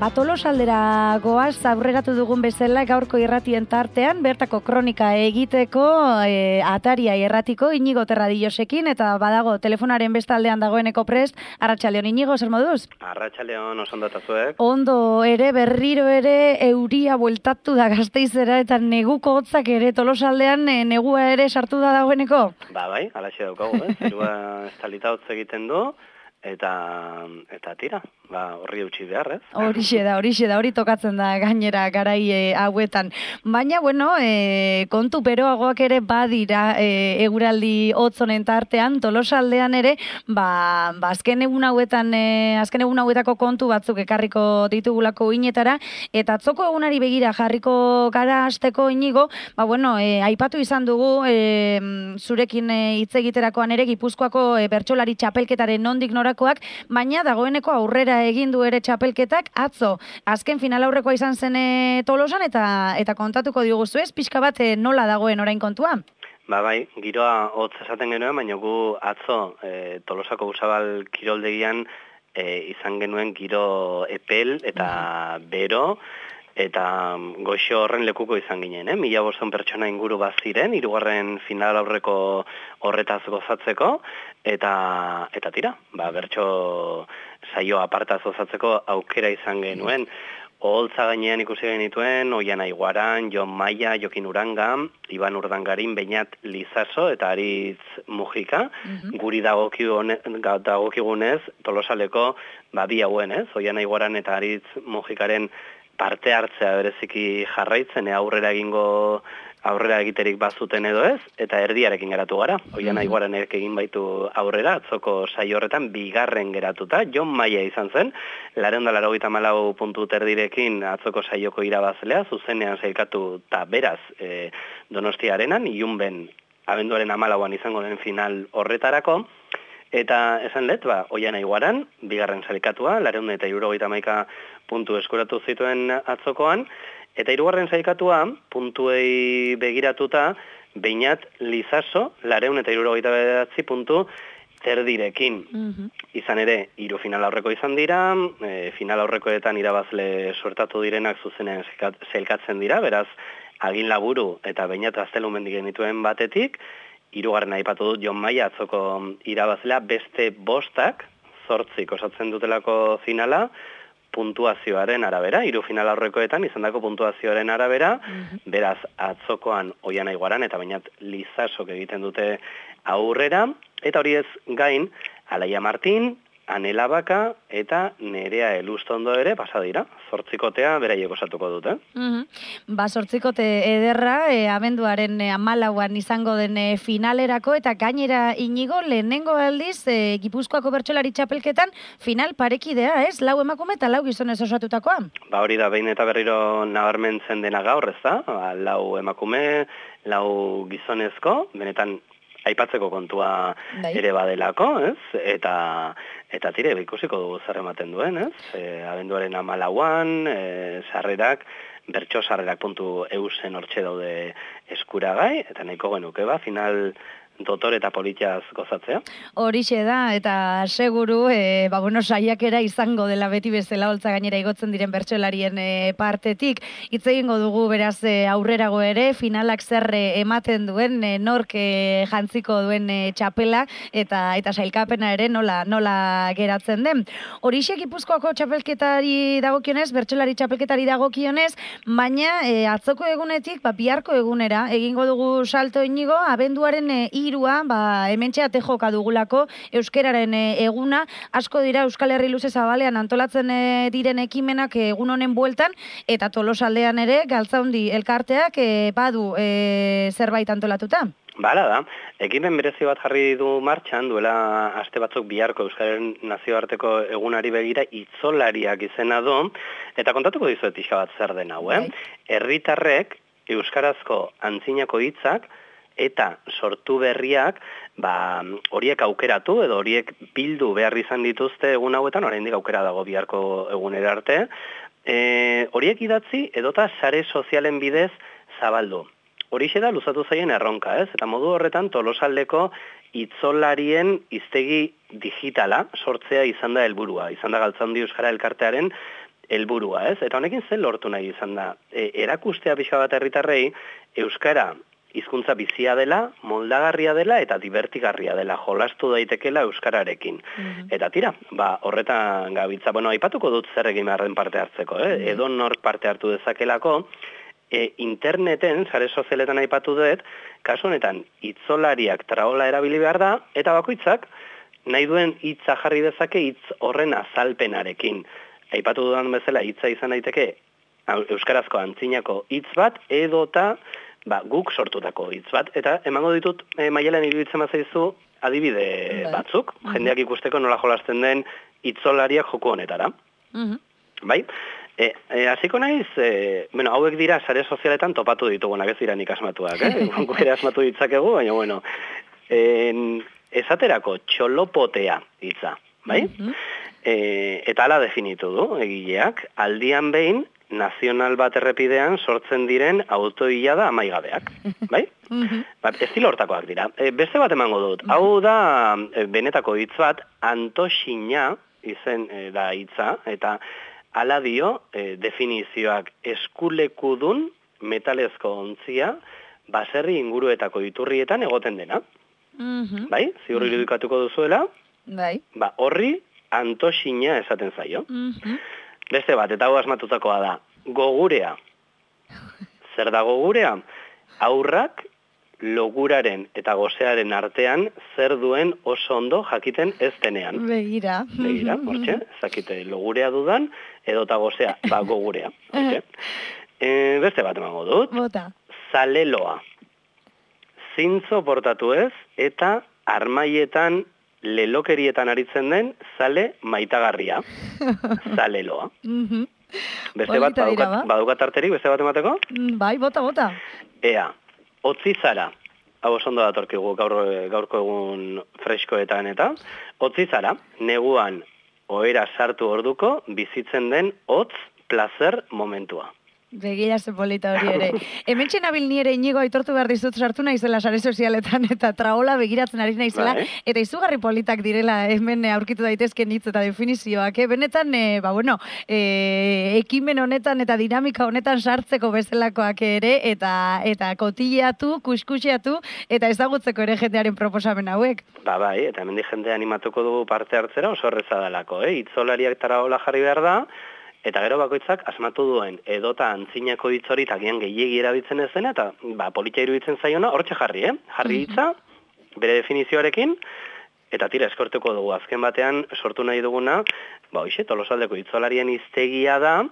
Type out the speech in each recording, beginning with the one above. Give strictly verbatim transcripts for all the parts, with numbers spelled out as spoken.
Tolosaldera goaz, aurreratu dugun bezala gaurko irratien tartean, bertako kronika egiteko e, ataria irratiko Inigo Terradillosekin, eta badago telefonaren bestaldean dagoeneko prest. Arratsaldeon, Inigo, zer moduz? Arratsaldeon, oso ondo eta zuek. Ondo ere, berriro ere, euria bueltatu da Gasteizera, eta neguko hotzak ere Tolosaldean e, negua ere sartu da dagoeneko? Ba, bai, alaxe daukagu, eh? Zerua estalita hotz egiten du, eta eta tira, ba, horri eutxi behar, ez? Horixe da, horixe da, hori tokatzen da gainera garai e, hauetan. Baina, bueno, e, kontu beroagoak ere badira e, eguraldi hotzonen tartean, Tolosaldean ere, ba, ba azken egun hauetan, e, azken egun hauetako kontu batzuk ekarriko ditugulako inetara, eta atzoko egunari begira jarriko gara hasteko, Inigo, ba, bueno, e, aipatu izan dugu, e, zurekin hitz egiterakoan ere, Gipuzkoako e, bertsolari txapelketaren nondik norakoak, baina dagoeneko aurrera egin du ere txapelketak atzo. Azken final aurrekoa izan zen e, Tolosan, eta eta kontatuko diguzu ez, pixka bat e, nola dagoen orain kontua? Ba, bai, giroa hotz esaten genuen, baina gu atzo e, Tolosako Usabal kiroldegian e, izan genuen giro epel eta bero, eta goxo horren lekuko izan ginen, eh? Mila boston pertsona inguru baziren, hirugarren final aurreko horretaz gozatzeko, eta eta tira, ba, bertso saio apartaz gozatzeko aukera izan genuen. Oholtza gainean ikusi genituen, Oian Aiguaran, Jon Maia, Jokin Uranga, Iban Urdangarin, Beñat Lizaso eta Aritz Mujika, mm-hmm. guri dagokigunez, Tolosaleko ba, bi hauen, ez? Oian Aiguaran eta Aritz Mujikaren parte hartzea bereziki jarraitzen, e, aurrera egingo aurrera egiterik bazuten edo ez, eta erdiarekin geratu gara. Oian Aiguaranek egin baitu aurrera, atzoko saio horretan bigarren geratuta, Jon Maia izan zen, laurehun eta laurogeita hamalau puntu terdirekin atzoko saioko irabazlea, zuzenean sailkatu eta beraz e, Donostia Arenan, ilunben abenduaren hamalauan izango den final horretarako, eta esan let, ba, Oian Aiguaran, bigarren sailkatua, laurehun eta hirurogeita hamaika puntu eskuratu zituen atzokoan, eta hirugarren sailkatua, puntuei begiratuta, Beñat Lizaso, laurehun eta hirurogeita bederatzi puntu terdirekin. Mm-hmm. Izan ere, hiru final aurreko izan dira, e, final aurrekoetan irabazle suertatu direnak zuzenean sailkatzen dira, beraz, Agin Laburu eta Beñat Gaztelumendi genituen batetik, hirugarren aipatu dut Jon Maia atzoko irabazlea, beste bostak, zortzik osatzen dutelako finala, puntuazioaren arabera, hiru final aurrekoetan izandako puntuazioaren arabera, mm-hmm. beraz atzokoan Oian Aiguaran eta Beñat Lizasok egiten dute aurrera, eta hori ez gain, Alaia Martin, Anela Baka eta Nerea Elustondo ere pasa dira. Zortzikotea beraiek osatuko dute. Mm-hmm. Ba, zortzikote ederra, e, abenduaren hamalauan izango den e, finalerako, eta gainera, Inigo, lehenengo aldiz, e, Gipuzkoako bertsolari txapelketan final parekidea, ez? Lau emakume eta lau gizonez osatutakoa? Ba, hori da, behin eta berriro nabarmentzen dena gaur, ez da? Ba, lau emakume, lau gizonezko, benetan aipatzeko kontua Dai. Ere badelako, ez? Eta eta tire, ikusiko dugu zer ematen duen, ez? E, abenduaren hamalauan, e, sarrerak, bertso sarrerak puntu eusen hortxe daude eskuragai, eta nahiko genuke ba, final dotor eta politiaz gozatzea. Horixe da, eta seguru, e, ba, bueno, saiakera izango dela beti bezala holtza gainera igotzen diren bertsolarien e, partetik. Hitz egingo dugu beraz e, aurrerago ere, finalak zer ematen duen, e, nork e, jantziko duen e, txapela, eta eta sailkapena ere nola nola geratzen den. Horixe Gipuzkoako txapelketari dagokionez, bertsolari txapelketari dagokionez, baina e, atzoko egunetik, ba, biharko egunera, egingo dugu salto, Inigo, abenduaren e, irua, ba, hementxe ate joka dugulako, euskeraren e, eguna, asko dira Euskal Herri luze zabalean antolatzen e, diren ekimenak egun honen bueltan, eta Tolosaldean ere, Galtzaundi elkarteak e, badu e, zerbait antolatuta. Bala da, ekimen berezi bat jarri du martxan, duela aste batzuk biharko Euskal nazioarteko egunari begira itzolariak izena du, eta kontatuko dizuet pixka bat zer den hau, eh? Herritarrek euskarazko antzinako hitzak eta sortu berriak, ba, horiek aukeratu edo horiek bildu behar izan dituzte egun hauetan, oraindik aukera dago biharko egunera arte, e, horiek idatzi edota sare sozialen bidez zabaldu. Horixe da luzatu zaien erronka, ez? Eta modu horretan Tolosaldeko itzolarien hiztegi digitala sortzea izan da helburua, izan da Galtzaundi Euskara Elkartearen helburua, ez? Eta honekin zen lortu nahi izan da. E, erakustea pixka bat herritarrei, euskara hizkuntza bizia dela, moldagarria dela eta divertigarria dela, jolastu daitekela euskararekin. Mm-hmm. Eta tira, ba, horretan gabiltza, bueno, aipatuko dut zer egin beharren parte hartzeko, eh? Mm-hmm. Edo nork parte hartu dezakelako, e, interneten, sare sozialetan aipatu dut, kasu honetan, hitzolariak traola erabili behar da, eta bakoitzak, nahi duen hitza jarri dezake hitz horren azalpenarekin. Aipatu dudan bezala hitza izan daiteke euskarazko antzinako hitz bat edota ba, guk sortutako hitz bat. Eta emango ditut e, Maialen iruditzen bazaizu adibide bai. batzuk, uh-huh. jendeak ikusteko nola jolasten den hitzolariak joko honetara. Uh-huh. Bai? E, e, hasiko naiz, e, bueno, hauek dira sare sozialetan topatu ditugunak, ez dira nik asmatuak, eh? Gure asmatu ditzakegu, baina bueno, en, esaterako txolopotea hitza, bai? Uh-huh. E, eta hala definitu du, egileak, aldian behin, nazional bat errepidean sortzen diren autoilada amaigabeak, bai? Uh-huh. Ba, estilo hortakoak dira. E, beste bat emango dut, uh-huh. hau da e, benetako hitz bat, Antoxina izen e, da hitza, eta hala dio e, definizioak eskulekudun metalezko ontzia baserri inguruetako iturrietan egoten dena. Uh-huh. Bai? Ziur irudikatuko duzuela? Bai. Ba, horri Antoxina esaten zaio. Uh-huh. Beste bat, eta hau asmatutakoa da, gogurea. Zer da gogurea? Aurrak loguraren eta gozearen artean zer duen oso ondo jakiten ez denean. Begira. Begira, hortxe, zakite logurea dudan, edota gozea, ba gogurea. E, beste bat emango dut. Bota. Zaleloa. Zintzo portatu ez, eta armaietan lelokerietan aritzen den zale maitagarria. Zaleloa. Mm-hmm. Beste bat, badukat, ba? badukat arterik, beste bat emateko? Bai, bota, bota. Ea, otzizara. Hau ondo datorkigu gaur, gaurko egun freskoetan eta. Otzizara, neguan ohera sartu orduko bizitzen den hotz plazer momentua. Begira ze polita hori ere. Hementxe nabil ni ere Inigo aitortu behar dizut sartu naizela sare sozialetan eta traola begiratzen ari naizela bai. Eta izugarri politak direla hemen aurkitu daitezken hitz eta definizioak. Eh? Benetan, eh, ba bueno, eh, ekimen honetan eta dinamika honetan sartzeko bezalakoak ere eta eta kotilleatu, kuskusiatu eta ezagutzeko ere jendearen proposamen hauek. Ba bai, eta hemen jende animatuko dugu parte hartzera oso horreza dalako, eh? Hitzolariak traola jarri behar da. Eta gero bakoitzak asmatu duen edota antzinako hitz hori tagian gehiegi erabiltzen ez dena, eta ba, politia iruditzen zaiona hortxe jarri, eh? Jarri hitza, bere definizioarekin, eta tira eskortuko dugu. Azken batean sortu nahi duguna, ba hoxe, Tolosaldeko hitzolarien hiztegia da,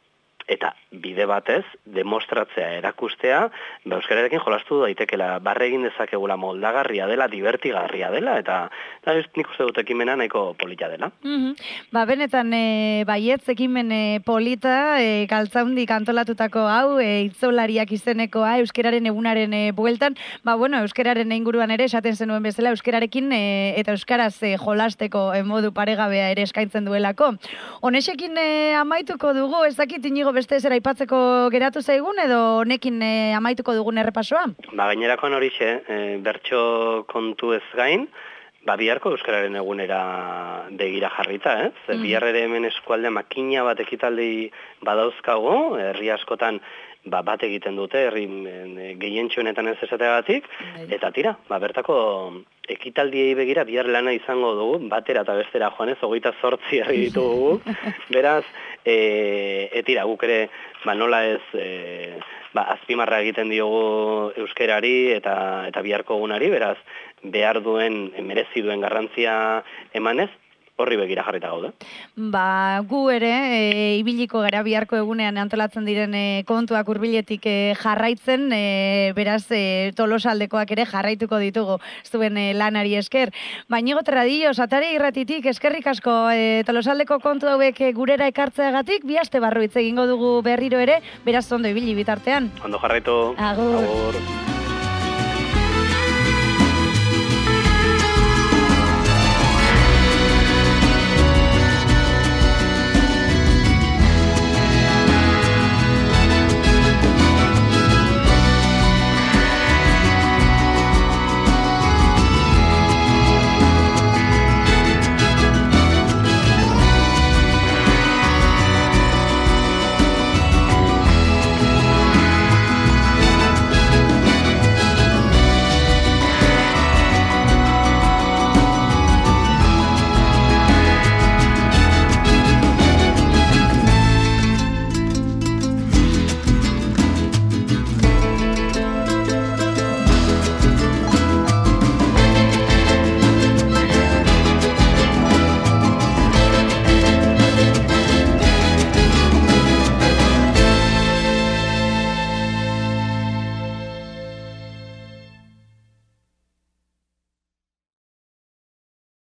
eta bide batez, demostratzea, erakustea, ba, euskararekin jolastu daitekela, barre egin dezakegula moldagarria dela, divertigarria dela, eta, eta nik uste dut ekimena nahiko polita dela. Mm-hmm. Ba, benetan, e, baietz ekimen e, polita, e, galtzaundik antolatutako hau, e, hitzolariak izenekoa, euskararen egunaren e, bueltan, ba, bueno, euskararen inguruan ere, esaten zenuen bezala, euskararekin e, eta euskaraz e, jolasteko e, modu paregabea ere eskaintzen duelako. Honexekin e, amaituko dugu, ez dakit Inigo beste zera aipatzeko geratu zaigun edo honekin e, amaituko dugun errepasoa? Ba, gainerakoan horixe, e, bertso kontu ez gain, ba, biharko euskararen egunera begira jarrita, eh? Zer, mm. bihar ere hemen eskualde makina bat ekitaldi badauzkago, herri askotan ba, bat egiten dute, herri gehientxoenetan ez esateagatik, eta tira, ba, bertako ekitaldiei begira bihar lana izango dugu, batera eta bestera joanez, hogeita zortzi herri ditugu, beraz, e, etira, guk ere, ba, nola ez, e, ba, azpimarra egiten diogu euskerari eta, eta biharko egunari, beraz, behar duen, merezi duen garrantzia emanez, horri begira jarrita gaude. Ba, gu ere, e, ibiliko gara biharko egunean antolatzen diren e, kontuak hurbiletik e, jarraitzen, e, beraz, e, Tolosaldekoak ere jarraituko ditugu zuen e, lanari esker. Bainigo Tradillo, Satare Irratitik, eskerrik asko e, Tolosaldeko kontu hauek gurera ekartzeagatik, bi aste barru hitz egingo dugu berriro ere, beraz ondo ibili bitartean. Ondo jarraitu. Agur. Agur.